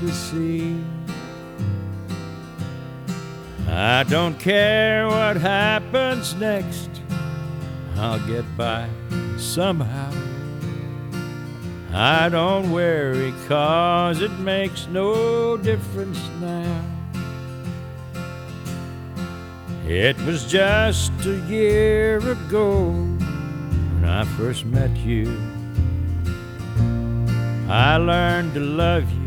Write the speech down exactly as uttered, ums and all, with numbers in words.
to see. I don't care what happens next, I'll get by somehow. I don't worry, 'cause it makes no difference now. It was just a year ago when I first met you. I learned to love you